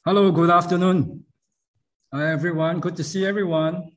Hello, good afternoon. Hi, everyone. Good to see everyone.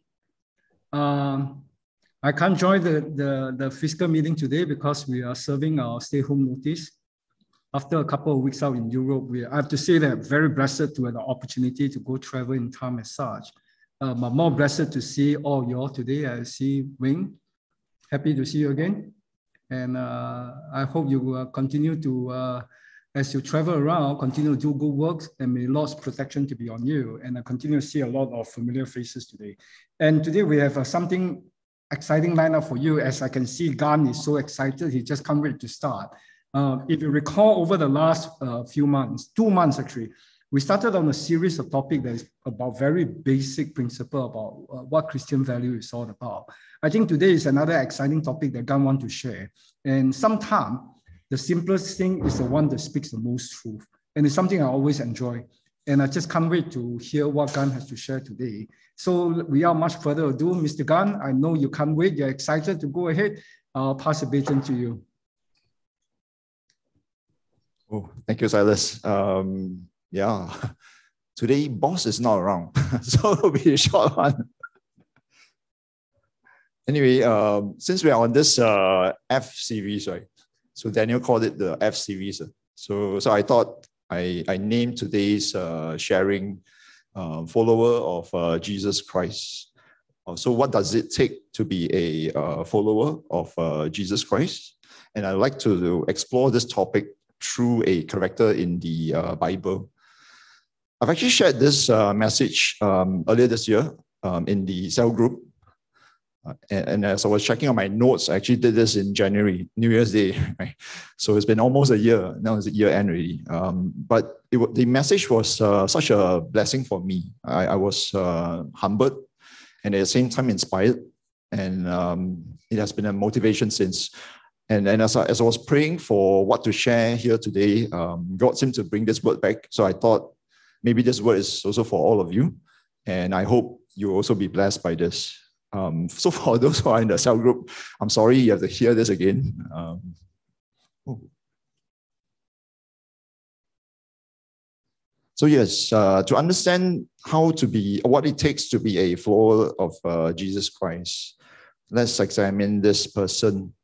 I can't join the fiscal meeting today because we are serving our stay-home notice. After a couple of weeks out in Europe, I have to say that I'm very blessed to have the opportunity to go travel in time as such. I'm more blessed to see all you all today. I see Wing. Happy to see you again. And I hope you will continue to, as you travel around, continue to do good work, and may Lord's protection to be on you. And I continue to see a lot of familiar faces today. And today we have something exciting lineup for you. As I can see, Gan is so excited. He just can't wait to start. If you recall, over the last few months, 2 months actually, we started on a series of topics that is about very basic principle about what Christian value is all about. I think today is another exciting topic that Gan wants to share. And sometimes the simplest thing is the one that speaks the most truth. And it's something I always enjoy. And I just can't wait to hear what Gan has to share today. So without much further ado, Mr. Gan, I know you can't wait. You're excited to go ahead. I'll pass the baton to you. Oh, thank you, Silas. Yeah, today boss is not around, so it'll be a short one. Anyway, since we are on this F series, right? So Daniel called it the F series. So I thought I named today's sharing follower of Jesus Christ. So what does it take to be a follower of Jesus Christ? And I'd like to explore this topic through a character in the Bible. I've actually shared this message earlier this year in the cell group. And as I was checking on my notes, I actually did this in January, New Year's Day. Right? So it's been almost a year. Now it's year end already. But the message was such a blessing for me. I was humbled and at the same time inspired. And it has been a motivation since. And as I was praying for what to share here today, God seemed to bring this word back. So I thought maybe this word is also for all of you. And I hope you will also be blessed by this. So for those who are in the cell group, I'm sorry you have to hear this again. So yes, to understand what it takes to be a follower of Jesus Christ, let's examine this person.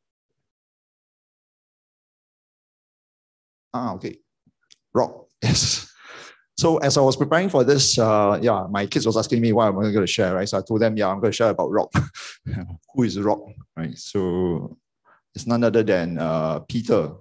Okay. Rock. Yes. So as I was preparing for this, my kids was asking me what I'm going to share, right? So I told them, I'm going to share about Rock. Who is Rock, right? So it's none other than Peter.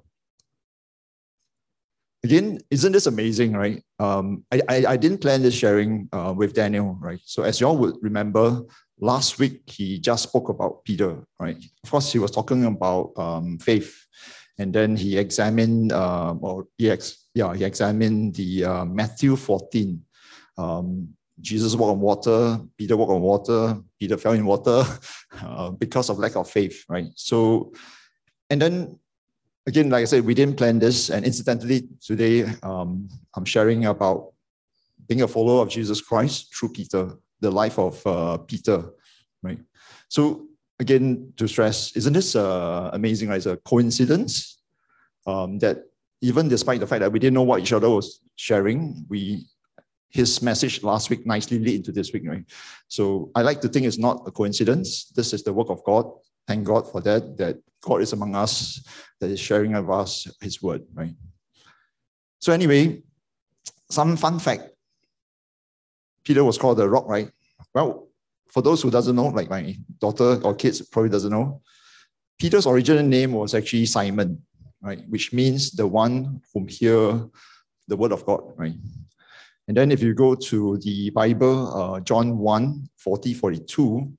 Again, isn't this amazing, right? I didn't plan this sharing with Daniel, right? So as you all would remember, last week he just spoke about Peter, right? Of course, he was talking about faith. And then he examined, he examined the Matthew 14. Jesus walked on water, Peter walked on water, Peter fell in water because of lack of faith, right? So, and then again, like I said, we didn't plan this. And incidentally, today I'm sharing about being a follower of Jesus Christ through Peter, the life of Peter, right? So, again, to stress, isn't this amazing? Right? It's a coincidence that even despite the fact that we didn't know what each other was sharing, his message last week nicely lead into this week, right? So I like to think it's not a coincidence. This is the work of God. Thank God for that God is among us, that is sharing of us his word, right? So anyway, some fun fact. Peter was called the rock, right? Well, for those who doesn't know, like my daughter or kids probably doesn't know, Peter's original name was actually Simon, right? Which means the one whom hear the word of God, right? And then if you go to the Bible, John 1, 40, 42,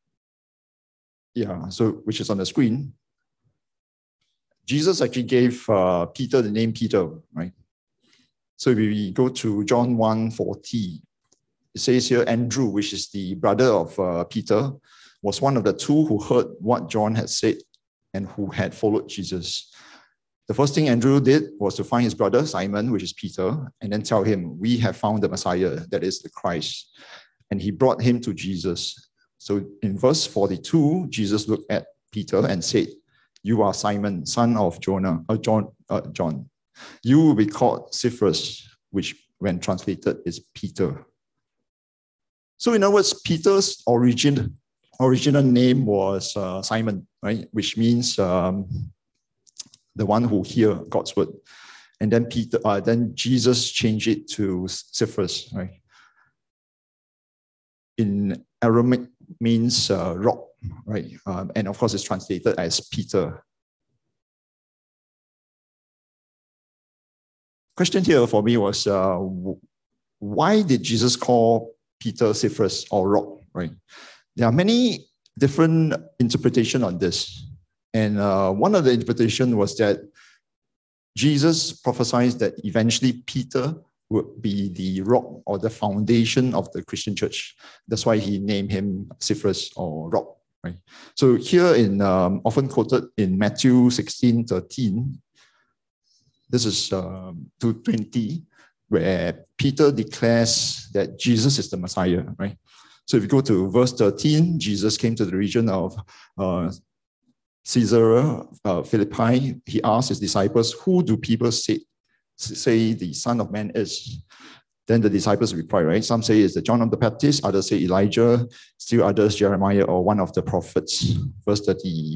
so which is on the screen, Jesus actually gave Peter the name Peter, right? So if we go to John 1, 40, it says here, Andrew, which is the brother of Peter, was one of the two who heard what John had said and who had followed Jesus. The first thing Andrew did was to find his brother Simon, which is Peter, and then tell him, we have found the Messiah, that is the Christ. And he brought him to Jesus. So in verse 42, Jesus looked at Peter and said, you are Simon, son of John. You will be called Cephas, which when translated, is Peter. So in other words, Peter's original name was Simon, right? Which means the one who hear God's word. And then then Jesus changed it to Cephas, right? In Aramaic means rock, right? And of course, it's translated as Peter. Question here for me was, why did Jesus call Peter Cephas or rock, right? There are many different interpretations on this. And one of the interpretations was that Jesus prophesied that eventually Peter would be the rock or the foundation of the Christian church. That's why he named him Cephas or rock, right? So here in often quoted in Matthew 16:13, this is 2:20, where Peter declares that Jesus is the Messiah, right? So if you go to verse 13, Jesus came to the region of Caesarea Philippi. He asked his disciples, who do people say the Son of Man is? Then the disciples reply, right? Some say it's the John of the Baptist, others say Elijah, still others Jeremiah or one of the prophets. Verse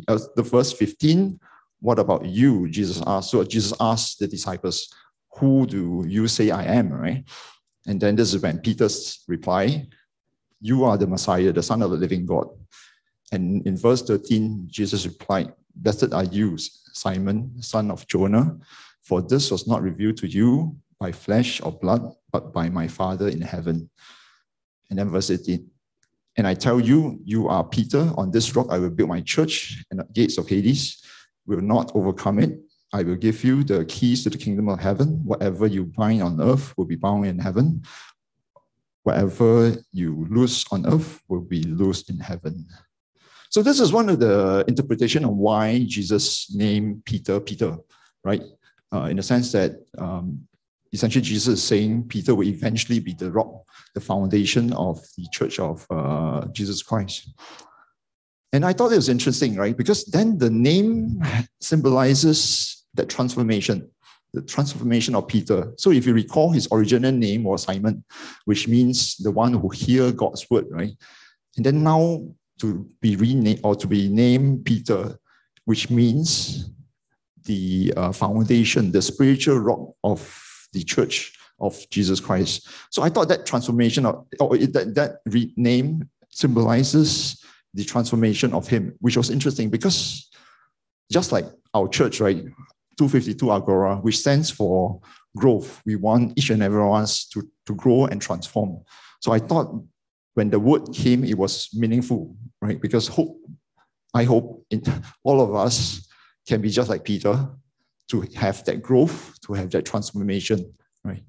15, what about you? Jesus asked. So Jesus asked the disciples, who do you say I am, right? And then this is when Peter's reply, you are the Messiah, the Son of the living God. And in verse 13, Jesus replied, blessed are you, Simon, son of Jonah, for this was not revealed to you by flesh or blood, but by my Father in heaven. And then verse 18, and I tell you, you are Peter, on this rock I will build my church, and the gates of Hades will not overcome it. I will give you the keys to the kingdom of heaven. Whatever you bind on earth will be bound in heaven. Whatever you loose on earth will be loosed in heaven. So this is one of the interpretation of why Jesus named Peter, Peter, right? In the sense that essentially Jesus is saying Peter will eventually be the rock, the foundation of the church of Jesus Christ. And I thought it was interesting, right? Because then the name symbolizes that transformation, the transformation of Peter. So if you recall, his original name was Simon, which means the one who hear God's word, right? And then now to be renamed or to be named Peter, which means the foundation, the spiritual rock of the church of Jesus Christ. So I thought that transformation that name symbolizes the transformation of him, which was interesting because just like our church, right, 252 Agora, which stands for growth. We want each and every one to grow and transform. So I thought when the word came, it was meaningful, right? Because I hope all of us can be just like Peter, to have that growth, to have that transformation, right?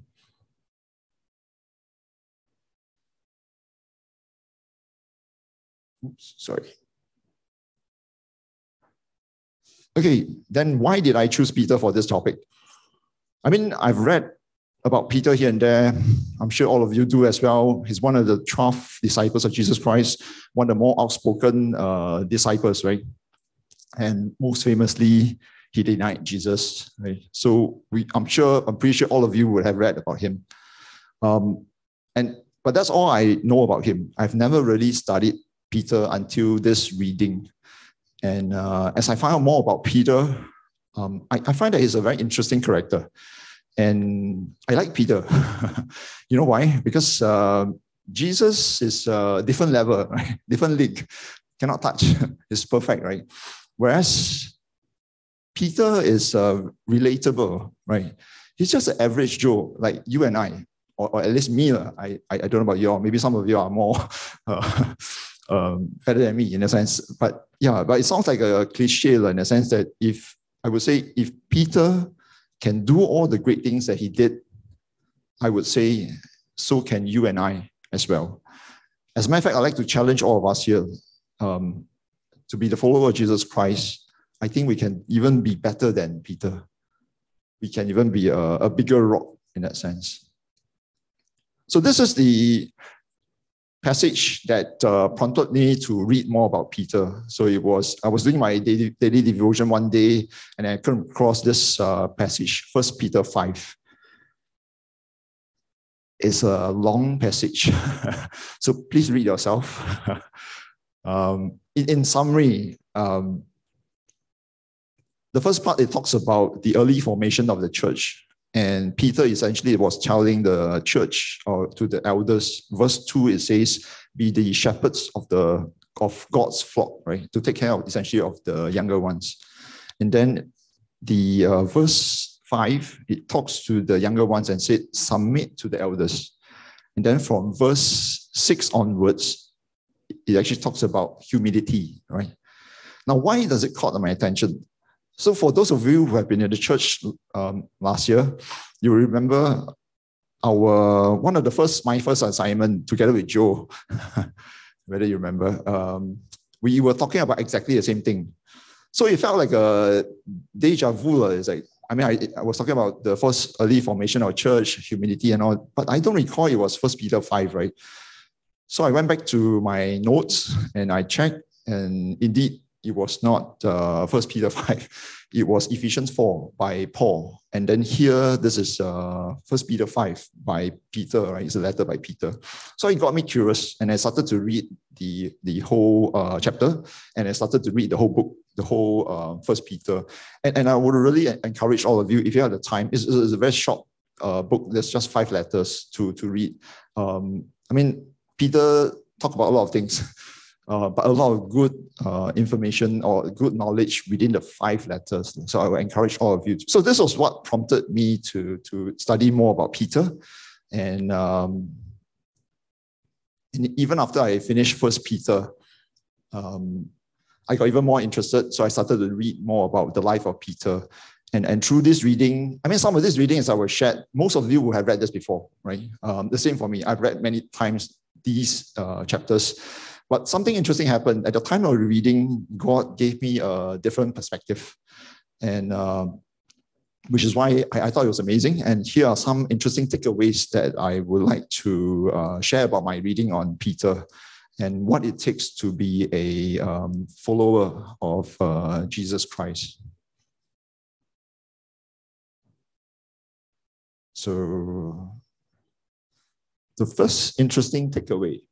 Oops, sorry. Okay, then why did I choose Peter for this topic? I mean, I've read about Peter here and there. I'm sure all of you do as well. He's one of the 12 disciples of Jesus Christ, one of the more outspoken disciples, right? And most famously, he denied Jesus, right? So I'm pretty sure all of you would have read about him. But that's all I know about him. I've never really studied Peter until this reading. And as I find out more about Peter, I find that he's a very interesting character. And I like Peter. You know why? Because Jesus is a different level, right? Different league. Cannot touch. It's perfect, right? Whereas Peter is relatable, right? He's just an average Joe, like you and I, or at least me. I don't know about you all. Maybe some of you are more better than me in a sense. But yeah, but it sounds like a cliche in a sense that if Peter can do all the great things that he did, I would say so can you and I as well. As a matter of fact, I'd like to challenge all of us here to be the follower of Jesus Christ. I think we can even be better than Peter. We can even be a bigger rock in that sense. So this is the passage that prompted me to read more about Peter. So I was doing my daily devotion one day, and I came across this passage, 1 Peter 5. is a long passage. So please read yourself. In summary, the first part, it talks about the early formation of the church. And Peter essentially was telling the church or to the elders. Verse 2, it says, be the shepherds of God's flock, right? To take care of essentially of the younger ones. And then the verse 5, it talks to the younger ones and said, submit to the elders. And then from verse 6 onwards, it actually talks about humility, right? Now, why does it caught my attention? So for those of you who have been in the church last year, you remember my first assignment together with Joe, whether you remember, we were talking about exactly the same thing. So it felt like a deja vu. It's like, I was talking about the first early formation of church, humility and all, but I don't recall it was 1 Peter 5, right? So I went back to my notes and I checked, and indeed, it was not 1 Peter 5. It was Ephesians 4 by Paul. And then here, this is 1 Peter 5 by Peter, right? It's a letter by Peter. So it got me curious, and I started to read the whole chapter, and I started to read the whole book, the whole 1 Peter. And I would really encourage all of you, if you have the time, it's a very short book. There's just 5 letters to read. Peter talked about a lot of things. But a lot of good information or good knowledge within the 5 letters. So I would encourage all of you. So this was what prompted me to study more about Peter. And even after I finished 1 Peter, I got even more interested. So I started to read more about the life of Peter. And through this reading, some of these readings I will share, most of you will have read this before, right? The same for me. I've read many times these chapters. But something interesting happened. At the time of reading, God gave me a different perspective, and which is why I thought it was amazing. And here are some interesting takeaways that I would like to share about my reading on Peter and what it takes to be a follower of Jesus Christ. So the first interesting takeaway.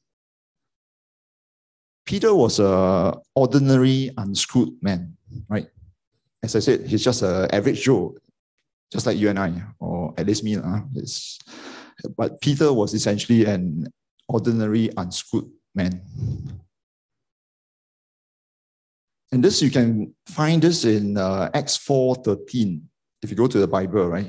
Peter was an ordinary, unschooled man, right? As I said, he's just an average Joe, just like you and I, or at least me. But Peter was essentially an ordinary, unschooled man. And this, you can find this in Acts 4:13. If you go to the Bible, right?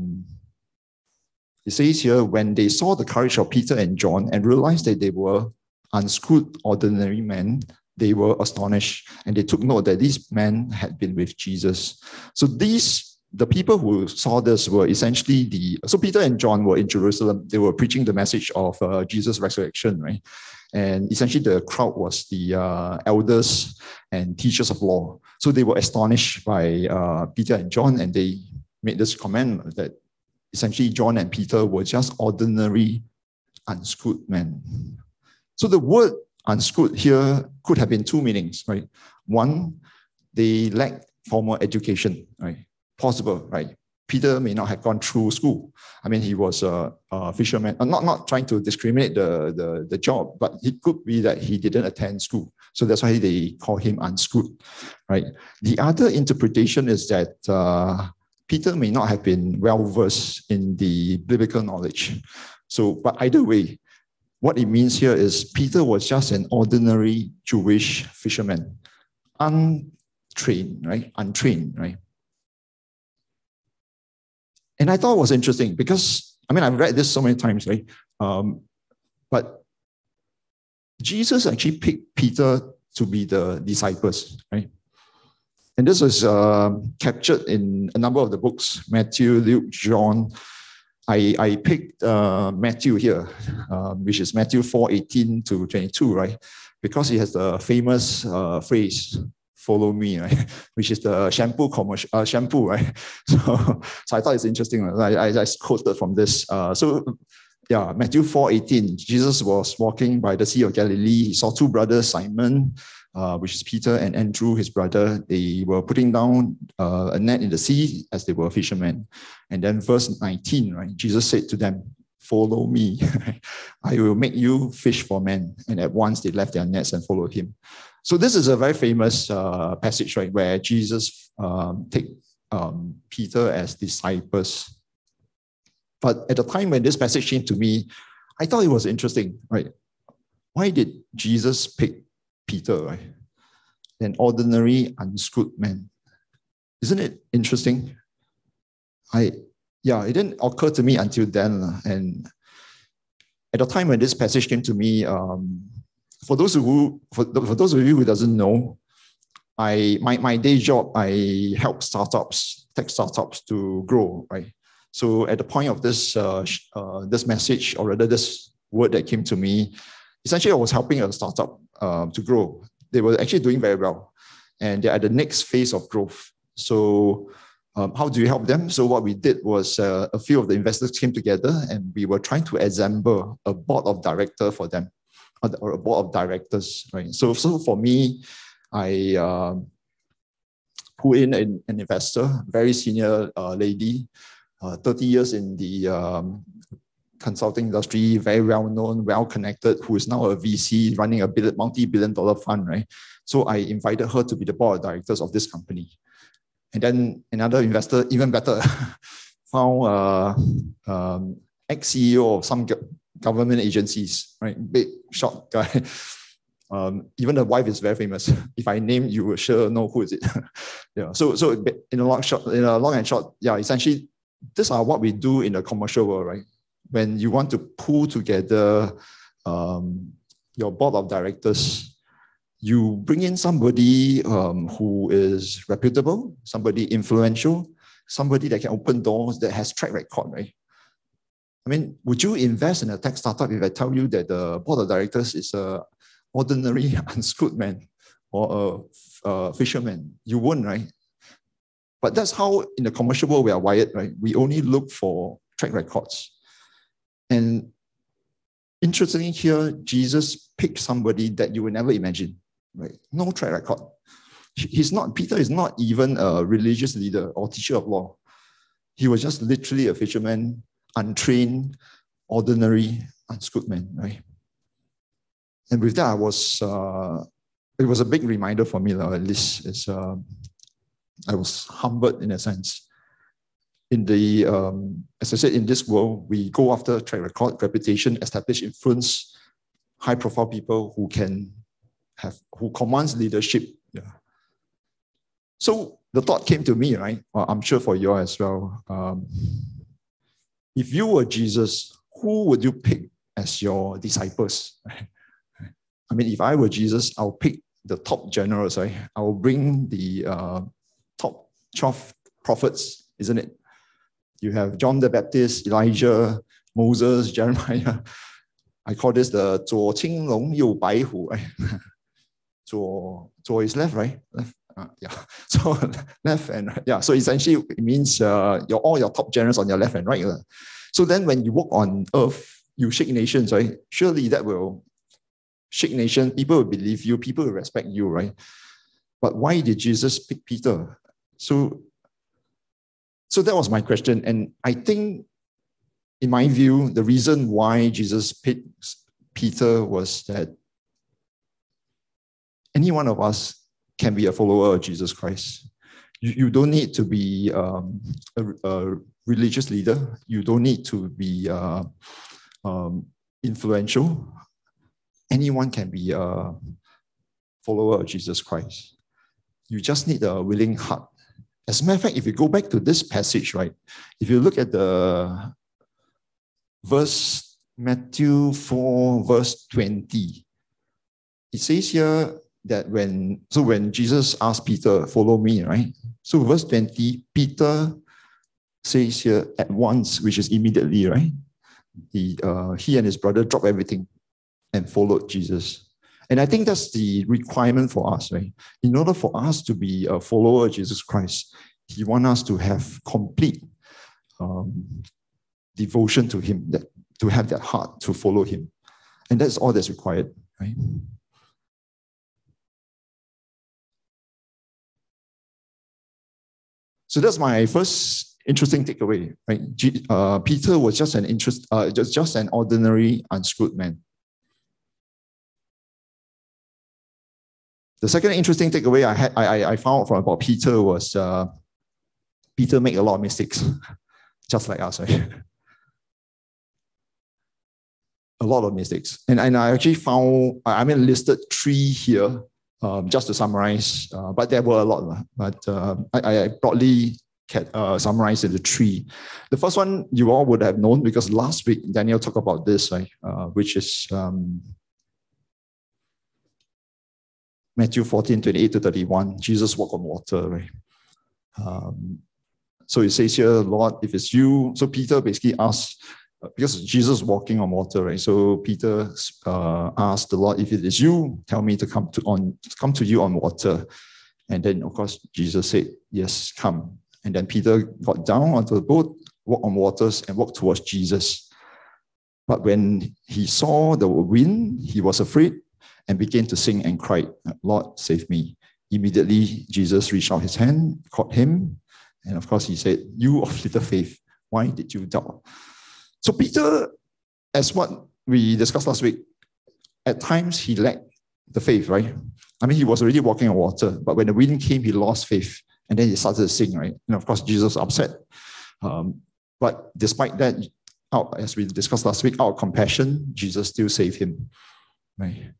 It says here, when they saw the courage of Peter and John and realized that they were unschooled, ordinary men, they were astonished, and they took note that these men had been with Jesus. So the people who saw this were essentially so Peter and John were in Jerusalem. They were preaching the message of Jesus' resurrection, right? And essentially the crowd was the elders and teachers of law. So they were astonished by Peter and John, and they made this comment that essentially John and Peter were just ordinary, unschooled men. So the word unschooled here could have been 2 meanings, right? One, they lack formal education, right? Possible, right? Peter may not have gone through school. He was a fisherman. I'm not trying to discriminate the job, but it could be that he didn't attend school. So that's why they call him unschooled, right? The other interpretation is that Peter may not have been well-versed in the biblical knowledge. So, but either way, what it means here is Peter was just an ordinary Jewish fisherman, untrained, right? And I thought it was interesting because, I've read this so many times, right? But Jesus actually picked Peter to be the disciples, right? And this was captured in a number of the books, Matthew, Luke, John. I picked Matthew here, which is Matthew 4:18 to 22, right? Because he has the famous phrase, "Follow me," right? Which is the shampoo commercial, right? So I thought it's interesting. I quoted from this. Matthew 4:18. Jesus was walking by the Sea of Galilee. He saw 2 brothers, Simon, which is Peter, and Andrew, his brother. They were putting down a net in the sea as they were fishermen. And then verse 19, right? Jesus said to them, follow me. I will make you fish for men. And at once they left their nets and followed him. So this is a very famous passage, right, where Jesus take Peter as disciples. But at the time when this passage came to me, I thought it was interesting, right? Why did Jesus pick Peter, right? An ordinary, unschooled man. Isn't it interesting? It didn't occur to me until then. And at the time when this passage came to me, for those of you who doesn't know, my day job, I help tech startups to grow, right? So at the point of this this message, or rather this word that came to me, essentially I was helping a startup to grow. They were actually doing very well, and they're at the next phase of growth. So how do you help them? So what we did was a few of the investors came together, and we were trying to assemble a board of directors for them, or a board of directors, right? So for me, I put in an investor, very senior lady, 30 years in the consulting industry, very well-known, well-connected, who is now a VC running a multi-billion-dollar fund, right? So I invited her to be the board of directors of this company. And then another investor, even better, found ex-CEO of some government agencies, right? Big, short guy. Even the wife is very famous. If I name, you will sure know who is it. Yeah. So in a long and short, yeah, essentially, these are what we do in the commercial world, right? When you want to pull together your board of directors, you bring in somebody who is reputable, somebody influential, somebody that can open doors, that has track record, right? I mean, would you invest in a tech startup if I tell you that the board of directors is a ordinary, unschooled man or a fisherman? You won't, right? But that's how in the commercial world we are wired, right? We only look for track records. And interestingly here, Jesus picked somebody that you would never imagine, right? No track record. Peter is not even a religious leader or teacher of law. He was just literally a fisherman, untrained, ordinary, unschooled man, right? And with that, it was a big reminder for me, at least. I was humbled in a sense. In the, as I said, in this world, we go after track record, reputation, established influence, high-profile people who commands leadership. Yeah. So the thought came to me, right? Well, I'm sure for you as well. If you were Jesus, who would you pick as your disciples? I mean, if I were Jesus, I'll pick the top generals, right? I'll bring the top 12 prophets, isn't it? You have John the Baptist, Elijah, Moses, Jeremiah. I call this the 左青龙右白虎, right? 左 is left, right? Left. Yeah. So left and right. Yeah. So essentially it means all your top generals on your left and right. So then when you walk on earth, you shake nations, right? Surely that will shake nations. People will believe you. People will respect you, right? But why did Jesus pick Peter? So that was my question. And I think, in my view, the reason why Jesus picked Peter was that any one of us can be a follower of Jesus Christ. You don't need to be a religious leader. You don't need to be influential. Anyone can be a follower of Jesus Christ. You just need a willing heart. As a matter of fact, if you go back to this passage, right, if you look at the Matthew 4, verse 20, it says here that when Jesus asked Peter, follow me, right? So verse 20, Peter says here at once, which is immediately, right? He and his brother dropped everything and followed Jesus. And I think that's the requirement for us, right? In order for us to be a follower of Jesus Christ, he wants us to have complete devotion to him, to have that heart to follow him. And that's all that's required, right? So that's my first interesting takeaway, right? Peter was just an ordinary, unscrewed man. The second interesting takeaway I found from about Peter was Peter made a lot of mistakes, just like us, right? A lot of mistakes. And I actually found, listed 3 here, just to summarize, but there were a lot. But I broadly summarized into 3. The first one you all would have known because last week Daniel talked about this, right? Which is Matthew 14:28-31. Jesus walked on water, right? So it says here, Lord, if it's you. So Peter basically asked, because Jesus walking on water, right? So Peter asked the Lord, if it is you, tell me to come to you on water. And then, of course, Jesus said, yes, come. And then Peter got down onto the boat, walked on waters, and walked towards Jesus. But when he saw the wind, he was afraid and began to sing and cried, Lord, save me. Immediately, Jesus reached out his hand, caught him, and of course, he said, you of little faith, why did you doubt? So Peter, as what we discussed last week, at times he lacked the faith, right? He was already walking on water, but when the wind came, he lost faith, and then he started to sing, right? And of course, Jesus was upset. But despite that, as we discussed last week, out of compassion, Jesus still saved him, right?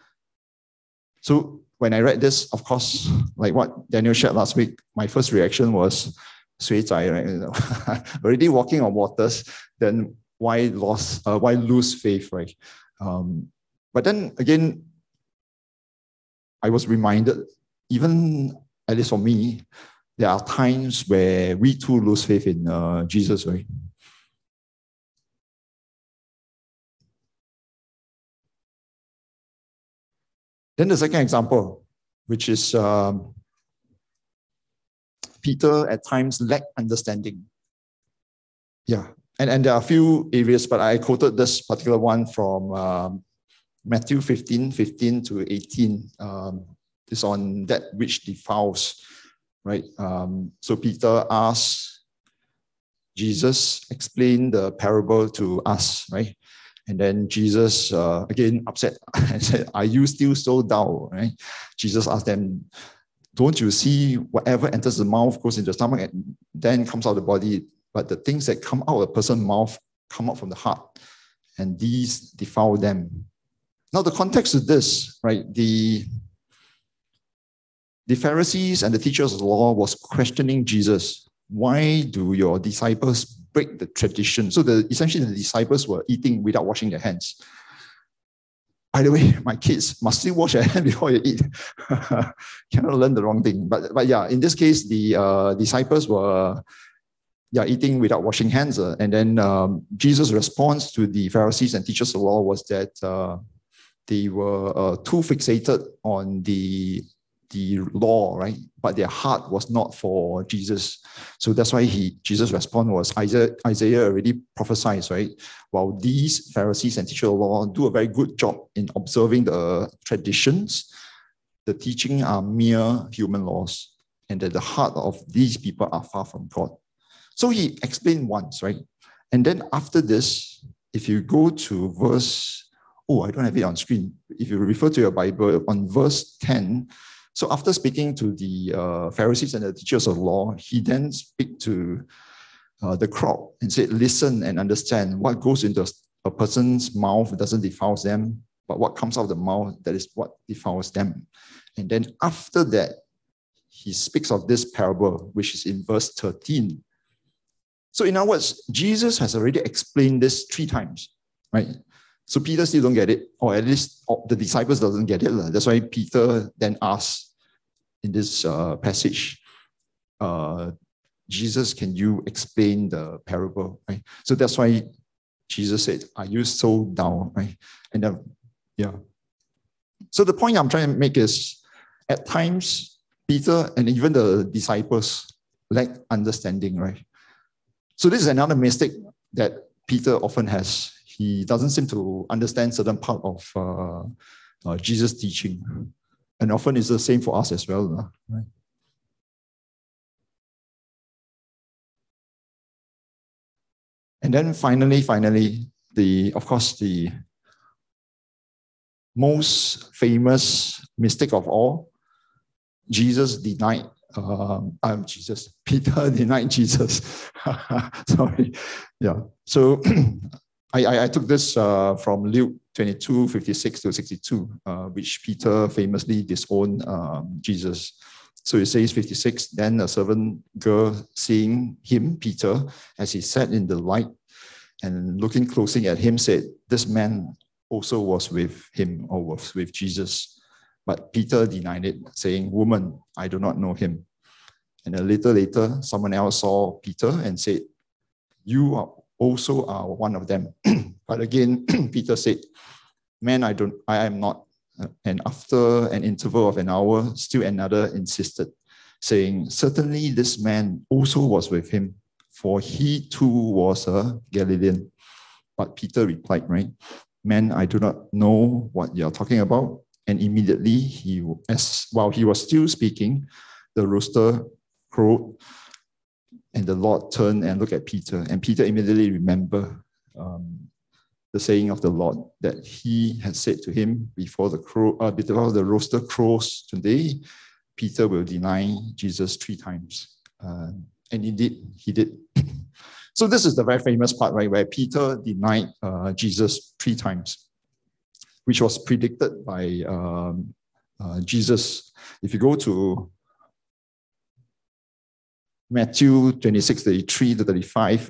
So when I read this, of course, like what Daniel shared last week, my first reaction was, Sui Zai, right? Already walking on waters, then why lose faith, right? But then again, I was reminded, even at least for me, there are times where we too lose faith in Jesus, right? Then the second example, which is Peter at times lacked understanding. Yeah, and there are a few areas, but I quoted this particular one from Matthew 15:15-18. It's on that which defiles, right? So Peter asked Jesus, explain the parable to us, right? And then Jesus, again, upset and said, are you still so dull, right? Jesus asked them, don't you see whatever enters the mouth goes into the stomach and then comes out of the body? But the things that come out of a person's mouth come out from the heart, and these defile them. Now, the context of this, right? The Pharisees and the teachers of the law was questioning Jesus. Why do your disciples break the tradition? So essentially the disciples were eating without washing their hands. By the way, my kids must still wash their hands before you eat. Cannot learn the wrong thing. But yeah, in this case, the disciples were eating without washing hands. And then Jesus' response to the Pharisees and teachers of the law was that they were too fixated on the law, right? But their heart was not for Jesus. So that's why Jesus' response was, Isaiah already prophesied, right? While these Pharisees and teachers of the law do a very good job in observing the traditions, the teaching are mere human laws, and that the heart of these people are far from God. So he explained once, right? And then after this, if you go to verse, I don't have it on screen. If you refer to your Bible, on verse 10, so after speaking to the Pharisees and the teachers of law, he then speak to the crowd and said, listen and understand, what goes into a person's mouth doesn't defile them, but what comes out of the mouth, that is what defiles them. And then after that, he speaks of this parable, which is in verse 13. So in other words, Jesus has already explained this 3 times, right? So Peter still don't get it, or at least the disciples doesn't get it. That's why Peter then asks in this passage, Jesus, can you explain the parable? Right? So that's why Jesus said, are you so down? Right? And then, so the point I'm trying to make is, at times, Peter and even the disciples lack understanding, right? So this is another mistake that Peter often has. He doesn't seem to understand certain part of Jesus' teaching. And often it's the same for us as well. Right? And then finally, of course, the most famous mistake of all, Peter denied Jesus. Sorry. Yeah. So I took this from Luke 22, 56 to 62, which Peter famously disowned Jesus. So it says 56, then a servant girl seeing him, Peter, as he sat in the light and looking closely at him said, this man also was with him or was with Jesus. But Peter denied it, saying, woman, I do not know him. And a little later, someone else saw Peter and said, you also are one of them. But again, Peter said, man, I am not. And after an interval of an hour, still another insisted, saying, certainly this man also was with him, for he too was a Galilean. But Peter replied, right, man, I do not know what you're talking about. And immediately, while he was still speaking, the rooster crowed, and the Lord turned and looked at Peter. And Peter immediately remembered the saying of the Lord that he had said to him before the rooster crows today, Peter will deny Jesus 3 times. And indeed, he did. So this is the very famous part, right, where Peter denied Jesus 3 times, which was predicted by Jesus. If you go to Matthew 26, 33 to 35,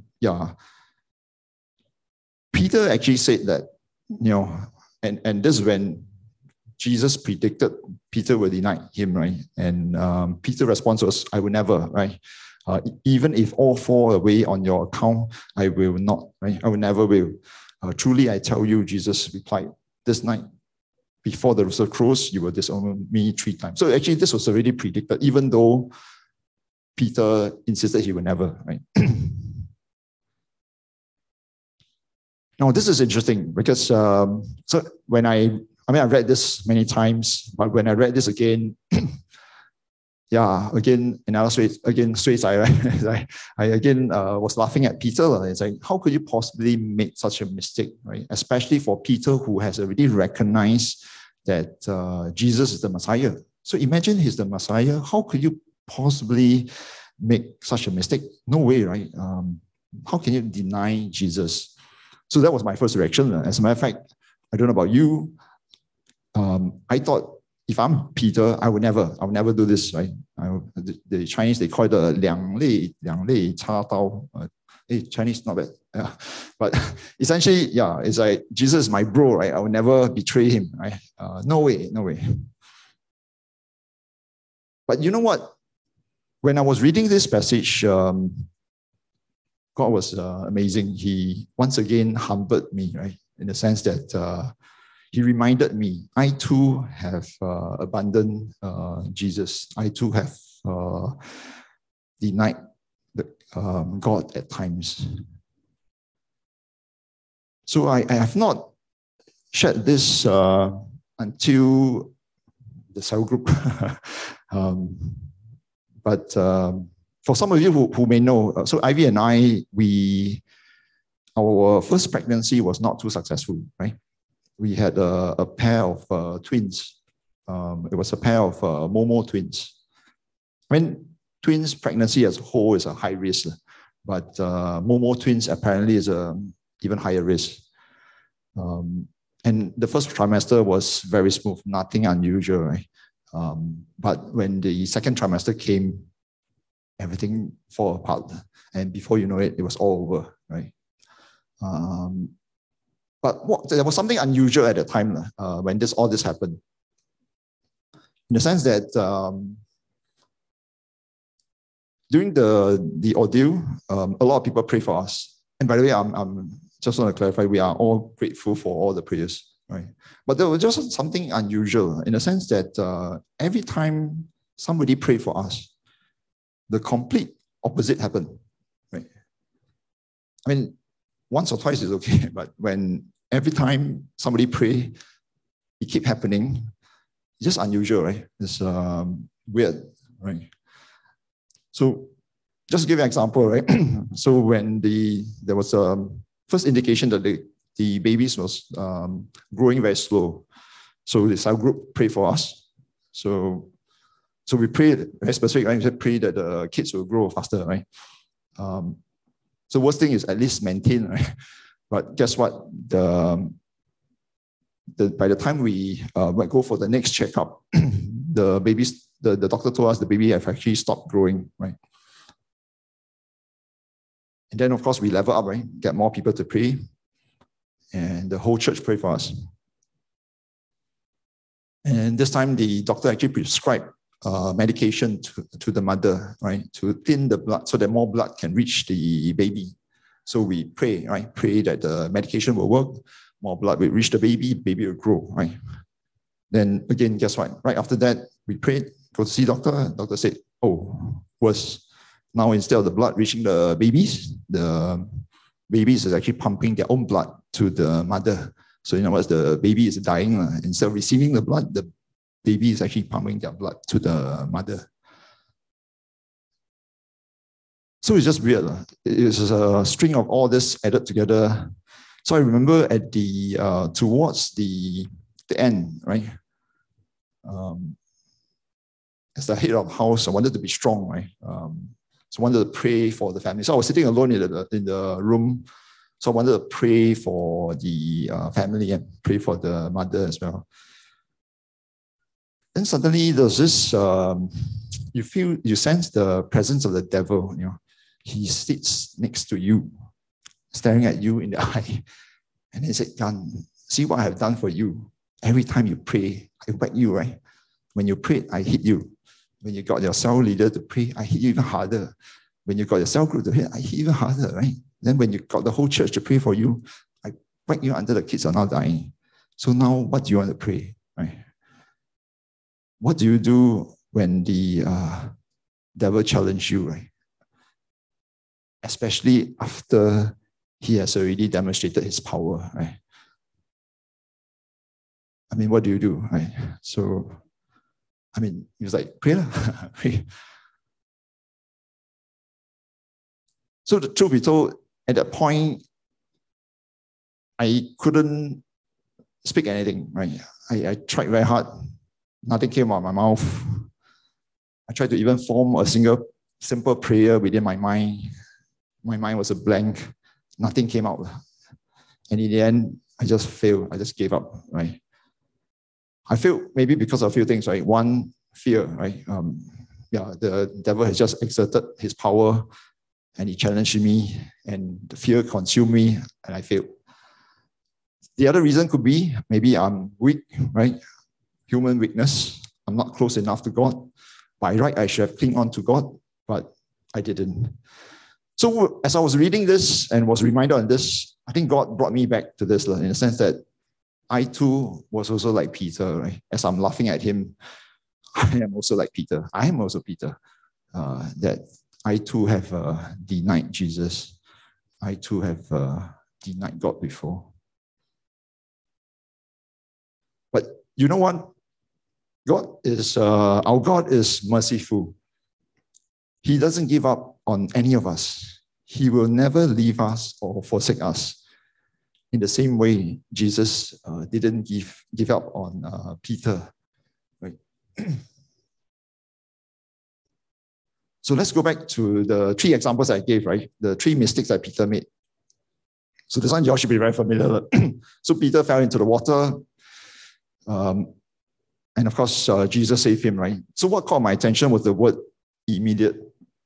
Peter actually said that, and this is when Jesus predicted Peter will deny him, right? And Peter's response was, I will never, right? Even if all fall away on your account, I will not, right? I will never will. Truly, I tell you, Jesus replied, this night, before the rooster crows, you will disown me 3 times. So actually, this was already predicted, even though Peter insisted he would never, right? Now, this is interesting because so when I read this many times, but when I read this again, again, straight side, right? I again was laughing at Peter. It's like, how could you possibly make such a mistake, right? Especially for Peter, who has already recognized that Jesus is the Messiah. So imagine he's the Messiah. How could you possibly make such a mistake? No way, right? How can you deny Jesus? So that was my first reaction. As a matter of fact, I don't know about you. I thought if I'm Peter, I would never do this, right? The Chinese, they call it the 两肋插刀. Chinese, not bad. Yeah. But essentially, it's like, Jesus is my bro, right? I will never betray him, right? No way. But you know what? When I was reading this passage, God was amazing. He once again humbled me, right? In the sense that he reminded me, I too have abandoned Jesus. I too have denied God at times. So I have not shared this until the cell group. But for some of you who may know, so Ivy and I, our first pregnancy was not too successful, right? We had a pair of twins. It was a pair of Momo twins. I mean, twins pregnancy as a whole is a high risk, but Momo twins apparently is a even higher risk. And the first trimester was very smooth, nothing unusual, right? But when the second trimester came, everything fell apart. And before you know it, it was all over, right? But there was something unusual at the time when all this happened. In the sense that during the ordeal, a lot of people prayed for us. And by the way, I'm just want to clarify, we are all grateful for all the prayers, right? But there was just something unusual in the sense that every time somebody prayed for us, the complete opposite happened, right? I mean, once or twice is okay, but when every time somebody pray, it keep happening, it's just unusual, right? It's weird, right? So just to give you an example, right? So when there was a first indication that the babies was growing very slow, so the cell group prayed for us. So we prayed very specific, right? We pray that the kids will grow faster, right? So worst thing is at least maintain, right? But guess what? By the time we might go for the next checkup, the babies, the doctor told us the baby have actually stopped growing, right? And then of course we level up, right? Get more people to pray, and the whole church pray for us. And this time the doctor actually prescribed medication to the mother, right? To thin the blood so that more blood can reach the baby. So we pray, right? Pray that the medication will work, more blood will reach the baby will grow, right? Then again, guess what? Right after that, we prayed, go to see doctor. Doctor said, oh, worse. Now instead of the blood reaching the babies is actually pumping their own blood to the mother. So in other words, the baby is dying. Instead of receiving the blood, the baby is actually pumping their blood to the mother. So it's just weird. It's a string of all this added together. So I remember at towards the end, right? As the head of house, I wanted to be strong, right? So I wanted to pray for the family. So I was sitting alone in the room. So I wanted to pray for the family and pray for the mother as well. Then suddenly there's this, you sense the presence of the devil, you know. He sits next to you, staring at you in the eye. And he said, Gan, see what I have done for you. Every time you pray, I whack you, right? When you pray, I hit you. When you got your cell leader to pray, I hit you even harder. When you got your cell group to pray, I hit you even harder, right? Then when you got the whole church to pray for you, I whack you until the kids are now dying. So now what do you want to pray, right? What do you do when the devil challenges you, right? Especially after he has already demonstrated his power, right? I mean, what do you do, right? So, I mean, he was like, pray lah, pray. So the truth be told, at that point, I couldn't speak anything, right? I tried very hard. Nothing came out of my mouth. I tried to even form a simple prayer within my mind. My mind was a blank. Nothing came out. And in the end, I just failed. I just gave up, right? I failed maybe because of a few things, right? One, fear, right? The devil has just exerted his power and he challenged me and the fear consumed me and I failed. The other reason could be maybe I'm weak, right? Human weakness. I'm not close enough to God. By right, I should have clinged on to God, but I didn't. So as I was reading this and was reminded on this, I think God brought me back to this in the sense that I too was also like Peter, right? As I'm laughing at him, I am also like Peter. I am also Peter. That I too have denied Jesus. I too have denied God before. But you know what? Our God is merciful. He doesn't give up on any of us. He will never leave us or forsake us. In the same way, Jesus didn't give up on Peter. Right? So let's go back to the 3 examples I gave, right? The 3 mistakes that Peter made. So this one you all should be very familiar. So Peter fell into the water. And of course, Jesus saved him, right? So what caught my attention was the word immediate.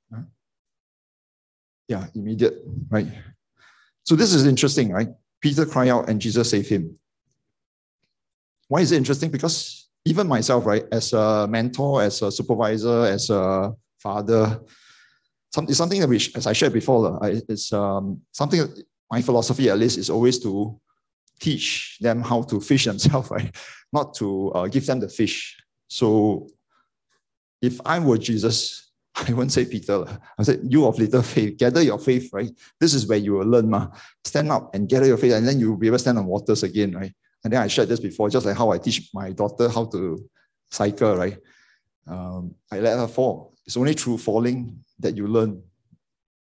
Yeah, immediate, right? So this is interesting, right? Peter cried out and Jesus saved him. Why is it interesting? Because even myself, right, as a mentor, as a supervisor, as a father, something which, as I shared before, it's something, my philosophy at least is always to teach them how to fish themselves, right? Not to give them the fish. So if I were Jesus, I wouldn't say Peter. I said, you of little faith, gather your faith, right? This is where you will learn. Stand up and gather your faith, and then you'll be able to stand on waters again, right? And then I shared this before, just like how I teach my daughter how to cycle, right? I let her fall. It's only through falling that you learn.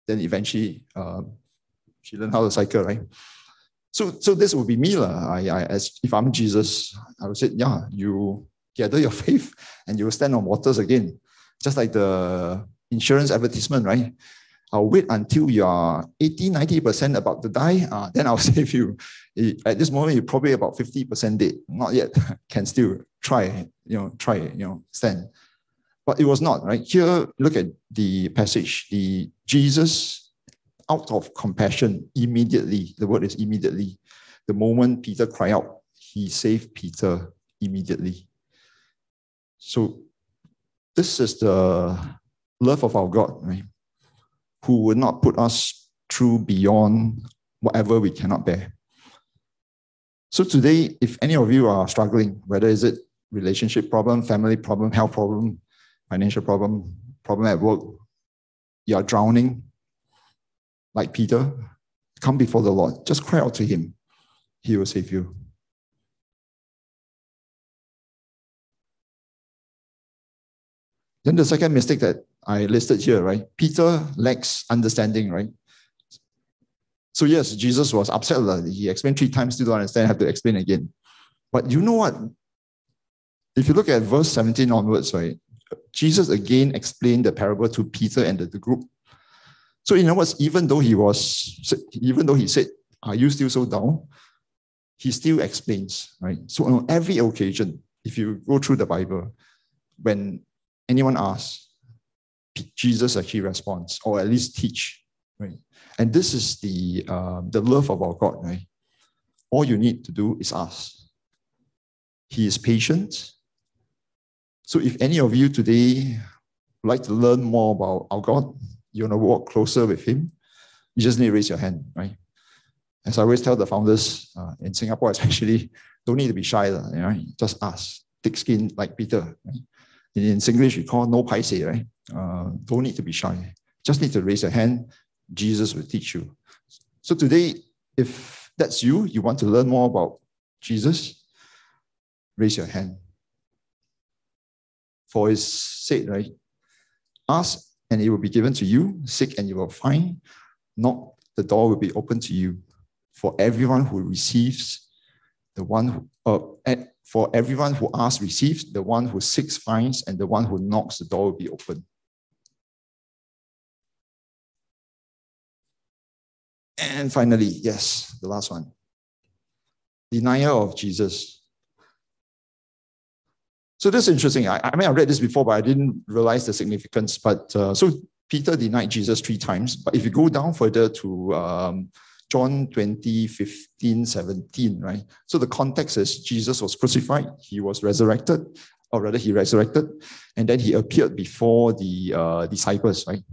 Then eventually, she learned how to cycle, right? So this would be me, as if I'm Jesus, I would say, yeah, you gather your faith and you will stand on waters again. Just like the insurance advertisement, right? I'll wait until you are 80-90% about to die, then I'll save you. At this moment, you're probably about 50% dead. Not yet, can still try, stand. But it was not, right? Here, look at the passage. Jesus, out of compassion, immediately, the word is immediately, the moment Peter cried out, he saved Peter immediately. So this is the love of our God, right? Who would not put us through beyond whatever we cannot bear. So today, if any of you are struggling, whether is it relationship problem, family problem, health problem, financial problem, problem at work, you are drowning, like Peter, come before the Lord. Just cry out to him. He will save you. Then the second mistake that I listed here, right? Peter lacks understanding, right? So yes, Jesus was upset. He explained 3 times, still don't understand, have to explain again. But you know what? If you look at verse 17 onwards, right? Jesus again explained the parable to Peter and the group. So in other words, even though he said, are you still so down? He still explains, right? So on every occasion, if you go through the Bible, when anyone asks, Jesus actually responds, or at least teach, right? And this is the love of our God, right? All you need to do is ask. He is patient. So if any of you today would like to learn more about our God, you want to walk closer with him, you just need to raise your hand, right? As I always tell the founders in Singapore especially, don't need to be shy, right? Just ask. Thick skin like Peter, right? In Singlish, we call no paise, right? Don't need to be shy. Just need to raise your hand. Jesus will teach you. So today, if that's you, you want to learn more about Jesus, raise your hand. For his sake, right? Ask and it will be given to you. Seek and you will find. Knock, the door will be open to you. For everyone who receives, for everyone who asks receives, the one who seeks finds, and the one who knocks, the door will be open. And finally, yes, the last one. Denial of Jesus. So this is interesting. I mean, I read this before, but I didn't realize the significance. But so Peter denied Jesus 3 times. But if you go down further to John 20, 15, 17, right? So the context is Jesus was crucified, he was resurrected, or rather he resurrected, and then he appeared before the disciples, right?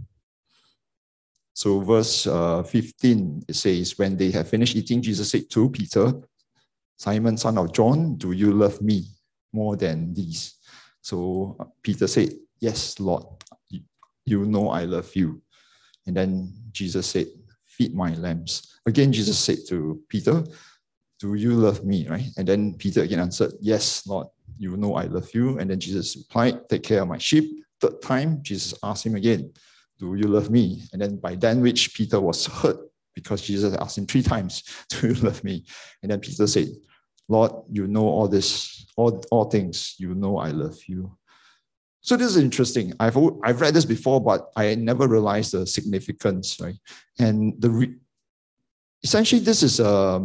So verse 15, it says, when they had finished eating, Jesus said to Peter, Simon, son of John, do you love me more than these? So Peter said, yes, Lord, you know I love you. And then Jesus said, feed my lambs. Again, Jesus said to Peter, do you love me, right? And then Peter again answered, yes, Lord, you know I love you. And then Jesus replied, take care of my sheep. 3rd time, Jesus asked him again, do you love me? And then by then which Peter was hurt because Jesus asked him 3 times, do you love me? And then Peter said, Lord, you know all this, all things, you know I love you. So this is interesting. I've read this before, but I never realized the significance, right? And essentially this is a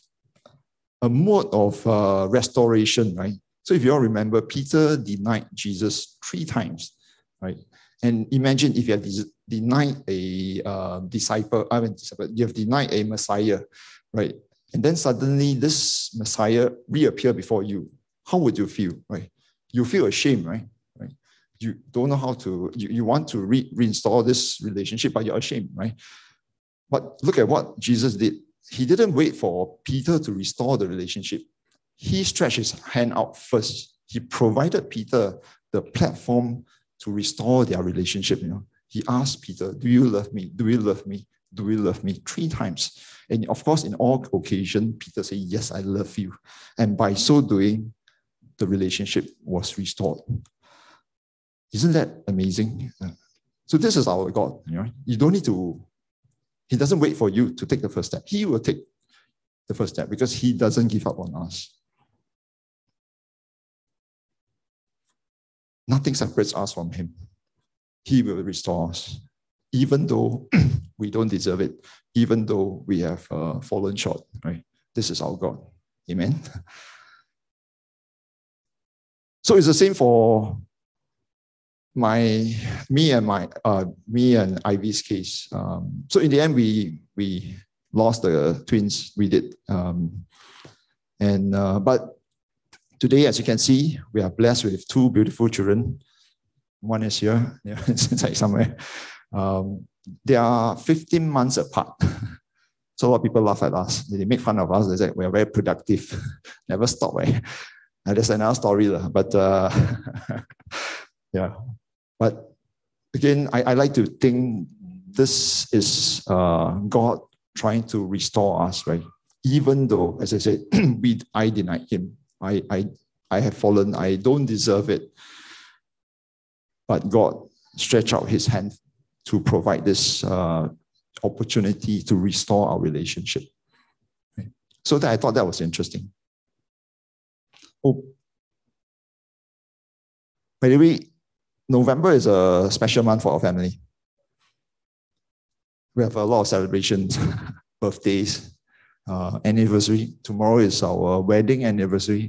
mode of restoration, right? So if you all remember, Peter denied Jesus 3 times, right? And imagine if you have denied a disciple, you have denied a Messiah, right? And then suddenly this Messiah reappear before you. How would you feel, right? You feel ashamed, right? You don't know how to, you want to reinstall this relationship, but you're ashamed, right? But look at what Jesus did. He didn't wait for Peter to restore the relationship. He stretched his hand out first. He provided Peter the platform to restore their relationship. He asked Peter, do you love me? Do you love me? Do you love me? 3 times. And of course, in all occasions, Peter said, yes, I love you. And by so doing, the relationship was restored. Isn't that amazing? So this is our God. You don't need to He doesn't wait for you to take the first step. He will take the first step because he doesn't give up on us. Nothing separates us from him. He will restore us, even though we don't deserve it, even though we have fallen short. Right? This is our God. Amen. So it's the same for me and Ivy's case. So in the end, we lost the twins. We did, but today, as you can see, we are blessed with two beautiful children. One is here, yeah, it's like somewhere. They are 15 months apart. So a lot of people laugh at us. They make fun of us. They say we are very productive. Never stop, right? That's another story. But yeah. But again, I like to think this is God trying to restore us, right? Even though, as I said, I denied him. I have fallen. I don't deserve it. But God stretched out his hand to provide this opportunity to restore our relationship. Okay. So I thought that was interesting. Oh, by the way, November is a special month for our family. We have a lot of celebrations, birthdays, anniversary. Tomorrow is our wedding anniversary.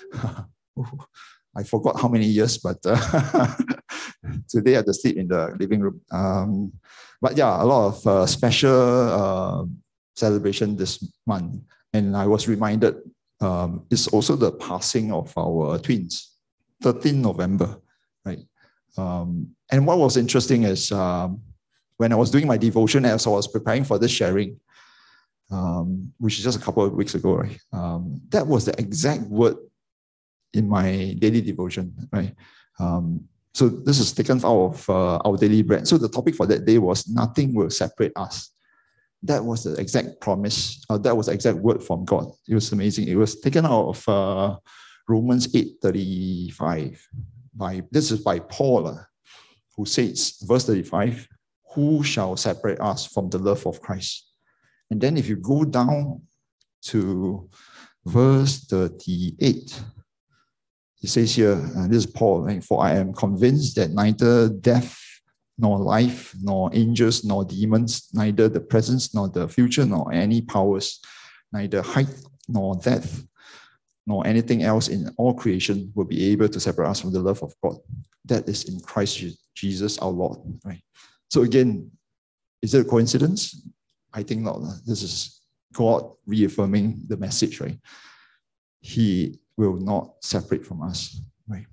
I forgot how many years, but today I had to sleep in the living room. But yeah, a lot of special celebration this month. And I was reminded it's also the passing of our twins, 13 November, right? And what was interesting is when I was doing my devotion, as I was preparing for this sharing, which is just a couple of weeks ago, right? That was the exact word in my daily devotion, right? So this is taken out of our daily bread. So the topic for that day was nothing will separate us. That was the exact promise. That was the exact word from God. It was amazing. It was taken out of Romans 8:35. This is by Paul, who says, verse 35, who shall separate us from the love of Christ? And then if you go down to verse 38, he says here, and this is Paul, right? For I am convinced that neither death, nor life, nor angels, nor demons, neither the present, nor the future, nor any powers, neither height, nor depth, nor anything else in all creation will be able to separate us from the love of God. That is in Christ Jesus our Lord. Right? So again, is it a coincidence? I think not. This is God reaffirming the message, right? He will not separate from us, right?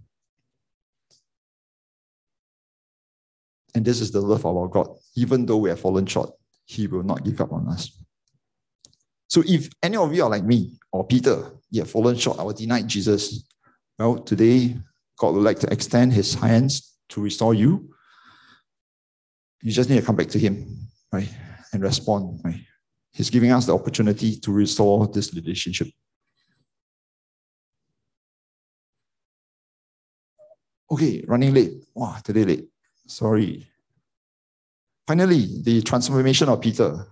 And this is the love of our God. Even though we have fallen short, he will not give up on us. So if any of you are like me or Peter, you have fallen short or denied Jesus, well, today, God would like to extend his hands to restore you. You just need to come back to him, right? And respond, right? He's giving us the opportunity to restore this relationship. Okay, running late. Wow, today late. Sorry. Finally, the transformation of Peter.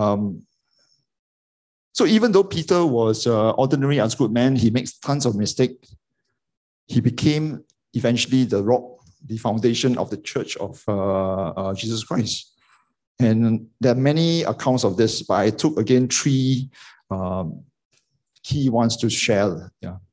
So even though Peter was an ordinary, unschooled man, he makes tons of mistakes. He became eventually the rock, the foundation of the church of Jesus Christ. And there are many accounts of this, but I took again three key ones to share.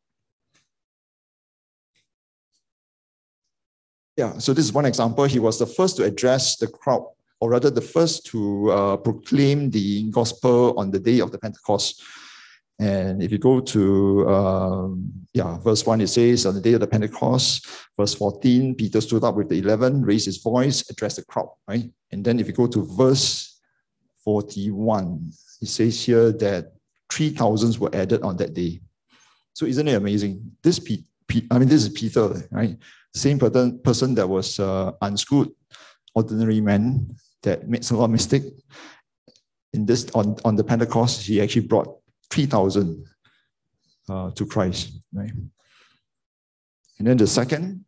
Yeah, so this is one example. He was the first to address the crowd, or rather the first to proclaim the gospel on the day of the Pentecost. And if you go to verse 1, it says, on the day of the Pentecost, verse 14, Peter stood up with the 11, raised his voice, addressed the crowd, right? And then if you go to verse 41, it says here that 3,000 were added on that day. So isn't it amazing? This is Peter, right? Same person that was unschooled, ordinary man that made a lot of mistakes. In this, on the Pentecost, he actually brought 3,000 to Christ, right? And then the second,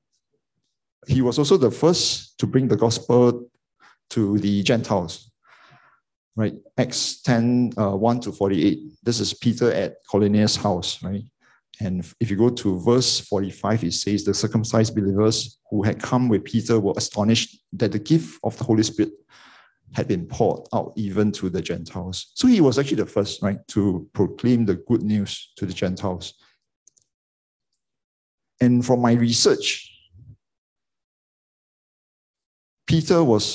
he was also the first to bring the gospel to the Gentiles. right? Acts 10, 1 to 48. This is Peter at Cornelius' house, right? And if you go to verse 45, it says, the circumcised believers who had come with Peter were astonished that the gift of the Holy Spirit had been poured out even to the Gentiles. So he was actually the first, right, to proclaim the good news to the Gentiles. And from my research, Peter was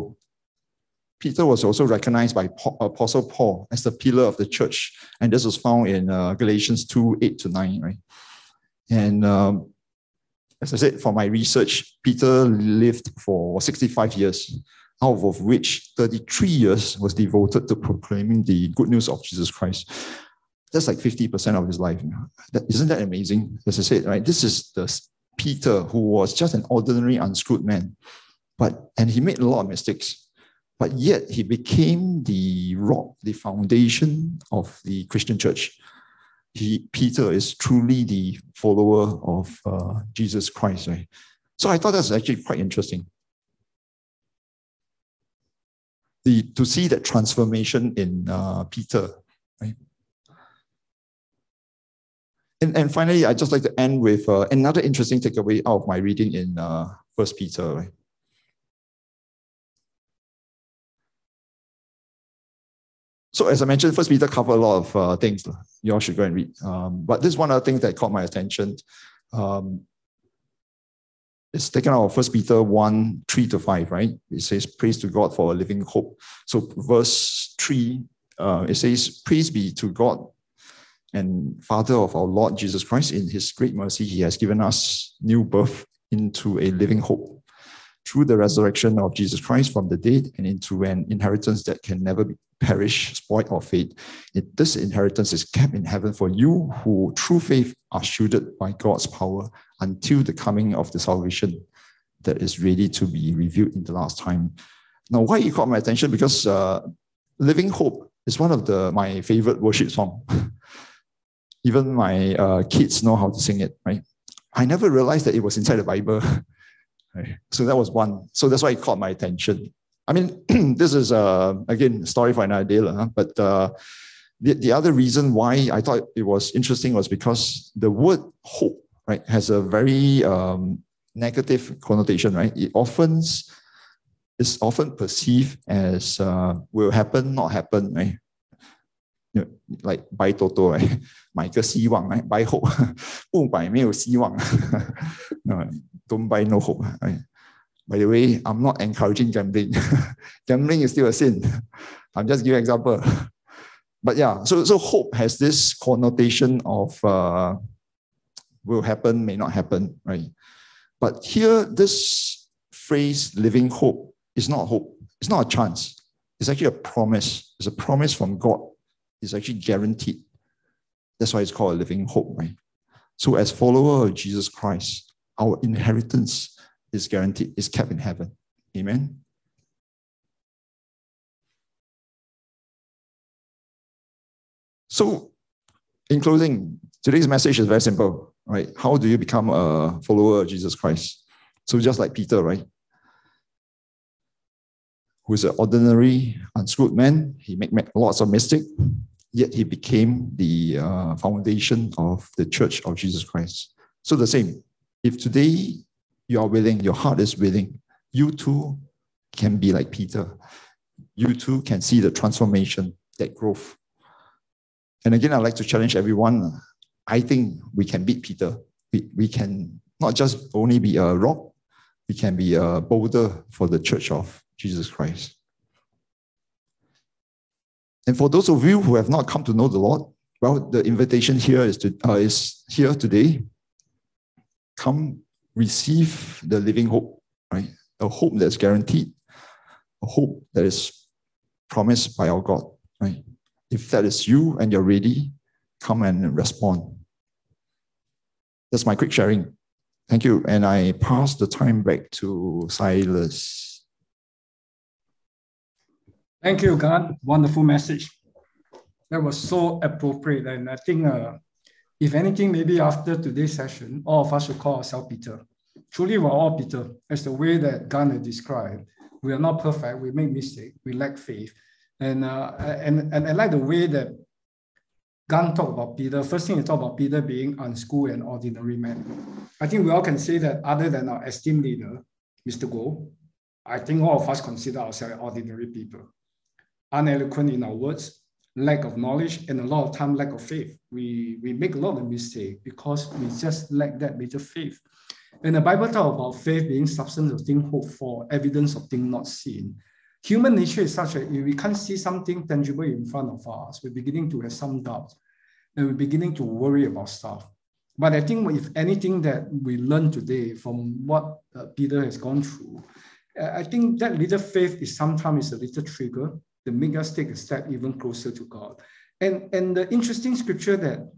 also recognized by Apostle Paul as the pillar of the church. And this was found in Galatians 2, 8 to 9, right? And as I said, for my research, Peter lived for 65 years, out of which 33 years was devoted to proclaiming the good news of Jesus Christ. That's like 50% of his life. Isn't that amazing? As I said, right? This is the Peter who was just an ordinary, unschooled man. And he made a lot of mistakes. But yet he became the rock, the foundation of the Christian church. Peter is truly the follower of Jesus Christ, right? So I thought that's actually quite interesting. To see that transformation in Peter, right? And finally, I'd just like to end with another interesting takeaway out of my reading in 1 Peter, right? So as I mentioned, 1 Peter covers a lot of things. You all should go and read. But this is one of the things that caught my attention. It's taken out of 1 Peter 1, 3 to 5, right? It says, praise to God for a living hope. So verse 3, it says, praise be to God and Father of our Lord Jesus Christ. In his great mercy, he has given us new birth into a living hope through the resurrection of Jesus Christ from the dead and into an inheritance that can never perish, spoiled, or fade. This inheritance is kept in heaven for you who through faith are shielded by God's power until the coming of the salvation that is ready to be revealed in the last time. Now, why it caught my attention? Because Living Hope is one of my favorite worship songs. Even my kids know how to sing it, right? I never realized that it was inside the Bible. Right? So that was one. So that's why it caught my attention. I mean, this is, again, a story for another day, but the other reason why I thought it was interesting was because the word hope, right, has a very negative connotation, right? It is often perceived as will happen, not happen, right? You know, like buy Toto, right? 买个希望, right? Buy hope. 不买没有希望. No, don't buy no hope, right? By the way, I'm not encouraging gambling. Gambling is still a sin. I'm just giving an example. But yeah, so hope has this connotation of will happen, may not happen, right? But here, this phrase, living hope, is not hope. It's not a chance. It's actually a promise. It's a promise from God. It's actually guaranteed. That's why it's called a living hope, right? So as follower of Jesus Christ, our inheritance is guaranteed, is kept in heaven. Amen. So in closing, today's message is very simple, right? How do you become a follower of Jesus Christ? So just like Peter, right? Who is an ordinary, unschooled man. He made lots of mistakes, yet he became the foundation of the church of Jesus Christ. So the same, if today you are willing, your heart is willing, you too can be like Peter. You too can see the transformation, that growth. And again, I'd like to challenge everyone. I think we can beat Peter. We can not just only be a rock, we can be a boulder for the church of Jesus Christ. And for those of you who have not come to know the Lord, well, the invitation here is here today. Come receive the living hope, right? A hope that's guaranteed, a hope that is promised by our God, right? If that is you and you're ready, come and respond. That's my quick sharing. Thank you. And I pass the time back to Silas. Thank you, God. Wonderful message. That was so appropriate. And I think, if anything, maybe after today's session, all of us should call ourselves Peter. Truly, we're all Peter. As the way that God has described, we are not perfect. We make mistakes. We lack faith. And I like the way that Gunn talked about Peter. First thing he talked about Peter being unschooled and ordinary man. I think we all can say that other than our esteemed leader, Mr. Goh, I think all of us consider ourselves ordinary people. Uneloquent in our words, lack of knowledge, and a lot of time lack of faith. We make a lot of mistakes because we just lack that major faith. And the Bible talks about faith being substance of things hoped for, evidence of things not seen. Human nature is such that if we can't see something tangible in front of us, we're beginning to have some doubts and we're beginning to worry about stuff. But I think if anything that we learn today from what Peter has gone through, I think that little faith is sometimes a little trigger that make us take a step even closer to God. And the interesting scripture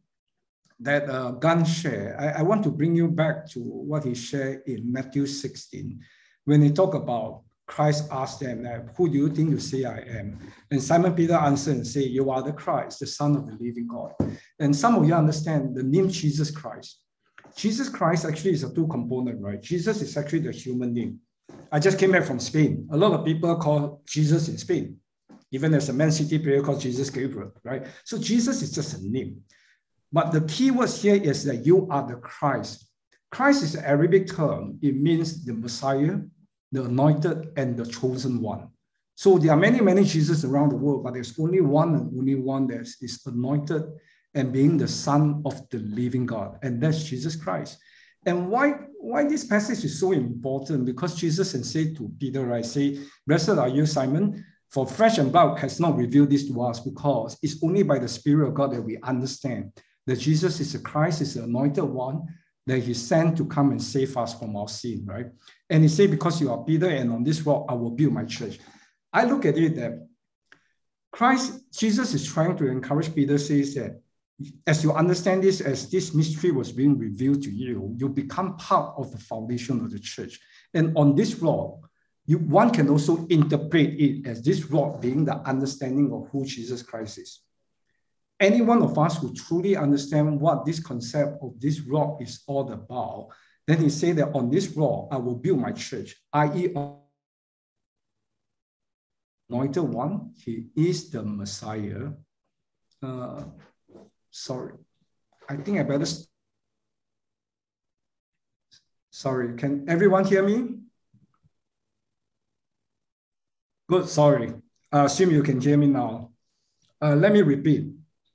that Gunn shared, I want to bring you back to what he shared in Matthew 16, when he talked about Christ asked them, who do you think you say I am? And Simon Peter answered and said, you are the Christ, the Son of the living God. And some of you understand the name Jesus Christ. Jesus Christ actually is a two component, right? Jesus is actually the human name. I just came back from Spain. A lot of people call Jesus in Spain. Even there's a Man City player called Jesus Gabriel, right? So Jesus is just a name. But the key words here is that you are the Christ. Christ is an Arabic term. It means the Messiah, the anointed, and the chosen one. So there are many, many Jesus around the world, but there's only one and only one that is anointed and being the Son of the living God, and that's Jesus Christ. And why this passage is so important? Because Jesus had said to Peter, right, say, blessed are you, Simon, for flesh and blood has not revealed this to us, because it's only by the Spirit of God that we understand that Jesus is the Christ, is the anointed one, that he sent to come and save us from our sin, right? And he said, because you are Peter, and on this rock I will build my church. I look at it that Jesus is trying to encourage Peter, says that as you understand this, as this mystery was being revealed to you, you become part of the foundation of the church. And on this rock, one can also interpret it as this rock being the understanding of who Jesus Christ is. Any one of us who truly understand what this concept of this rock is all about, then he said that on this rock, I will build my church, i.e. anointed one, he is the Messiah. Sorry, I think I better. Sorry, can everyone hear me? Good, sorry. I assume you can hear me now. Let me repeat.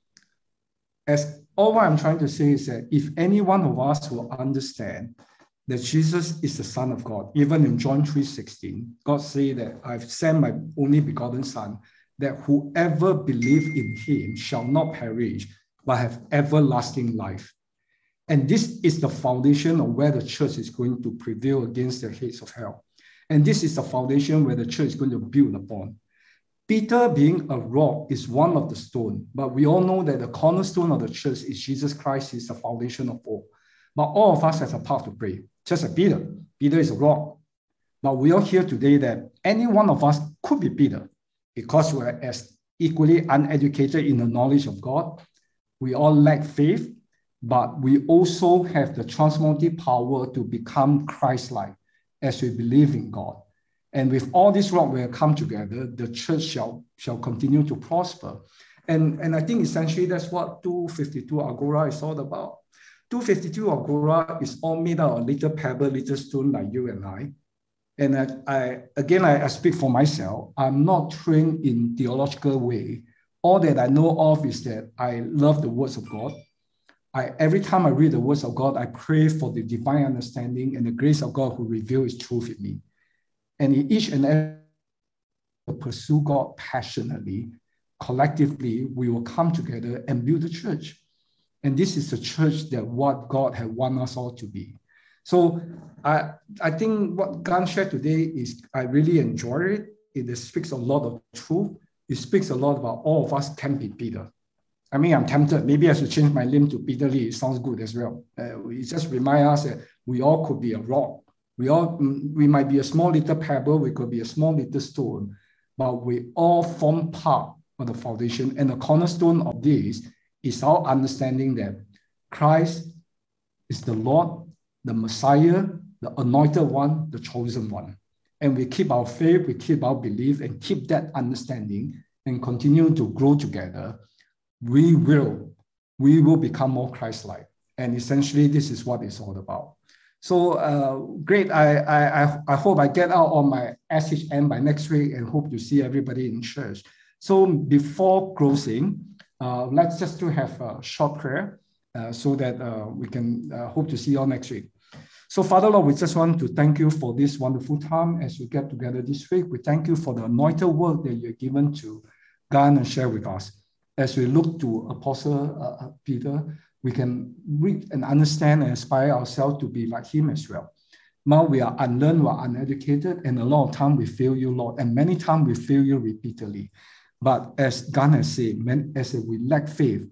All what I'm trying to say is that if any one of us will understand that Jesus is the Son of God, even in John 3:16, God said that I've sent my only begotten Son, that whoever believes in him shall not perish, but have everlasting life. And this is the foundation of where the church is going to prevail against the gates of hell. And this is the foundation where the church is going to build upon. Peter, being a rock, is one of the stone, but we all know that the cornerstone of the church is Jesus Christ, is the foundation of all. But all of us have a part to play, just like Peter. Peter is a rock. But we are here today that any one of us could be Peter, because we are as equally uneducated in the knowledge of God. We all lack faith, but we also have the transformative power to become Christ-like as we believe in God. And with all this rock will come together, the church shall continue to prosper. And I think essentially that's what 252 Agora is all about. 252 Agora is all made out of little pebble, little stone like you and I. And I speak for myself. I'm not trained in theological way. All that I know of is that I love the words of God. Every time I read the words of God, I pray for the divine understanding and the grace of God who reveals his truth in me. And in each and every pursue God passionately, collectively, we will come together and build the church. And this is the church that what God had wanted us all to be. So I think what Gunn shared today is, I really enjoy it. It speaks a lot of truth. It speaks a lot about all of us can be Peter. I mean, I'm tempted. Maybe I should change my name to Peter Lee. It sounds good as well. It just reminds us that we all could be a rock. We might be a small little pebble, we could be a small little stone, but we all form part of the foundation. And the cornerstone of this is our understanding that Christ is the Lord, the Messiah, the anointed one, the chosen one. And we keep our faith, we keep our belief, and keep that understanding. and continue to grow together, we will become more Christ-like. And essentially, this is what it's all about. So great. I hope I get out on my SHM by next week and hope to see everybody in church. So before closing, let's just to have a short prayer so that we can hope to see you all next week. So Father Lord, we just want to thank you for this wonderful time as we get together this week. We thank you for the anointed word that you're given to Gan and share with us. As we look to Apostle Peter, we can read and understand and inspire ourselves to be like him as well. Now we are unlearned, we are uneducated, and a lot of time we fail you, Lord, and many times we fail you repeatedly. But as Gan has said, as we lack faith,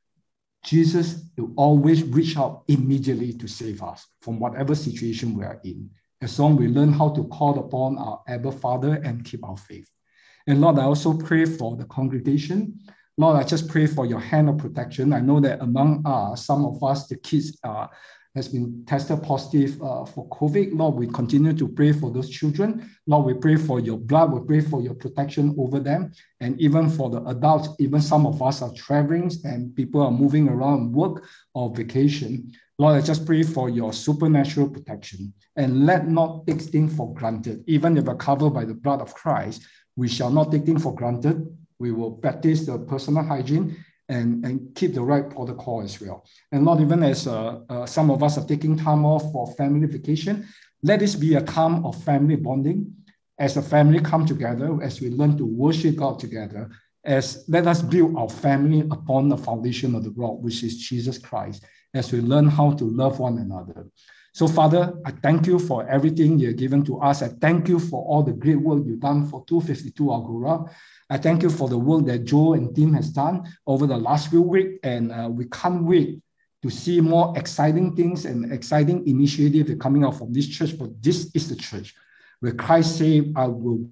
Jesus will always reach out immediately to save us from whatever situation we are in, as long as we learn how to call upon our Abba Father and keep our faith. And Lord, I also pray for the congregation. Lord, I just pray for your hand of protection. I know that among some of us, the kids has been tested positive for COVID. Lord, we continue to pray for those children. Lord, we pray for your blood. We pray for your protection over them. And even for the adults, even some of us are traveling and people are moving around work or vacation. Lord, I just pray for your supernatural protection. And let not take things for granted. Even if we're covered by the blood of Christ, we shall not take things for granted. We will practice the personal hygiene and keep the right protocol as well. And Lord, even as some of us are taking time off for family vacation, let this be a time of family bonding. As a family come together, as we learn to worship God together, let us build our family upon the foundation of the rock, which is Jesus Christ, as we learn how to love one another. So Father, I thank you for everything you've given to us. I thank you for all the great work you've done for 252 Agora. I thank you for the work that Joe and team has done over the last few weeks. And we can't wait to see more exciting things and exciting initiatives coming out from this church. But this is the church where Christ said, I will,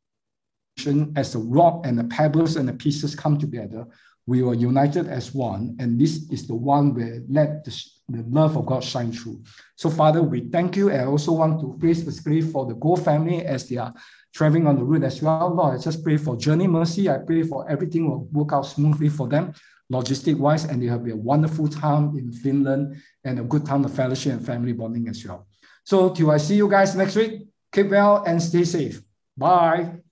as the rock and the pebbles and the pieces come together, we were united as one. And this is the one where let the love of God shine through. So Father, we thank you. And I also want to pray specifically for the Go family as they are traveling on the route as well. Lord, I just pray for journey mercy. I pray for everything will work out smoothly for them, logistic-wise, and they have a wonderful time in Finland and a good time of fellowship and family bonding as well. So till I see you guys next week, keep well and stay safe. Bye.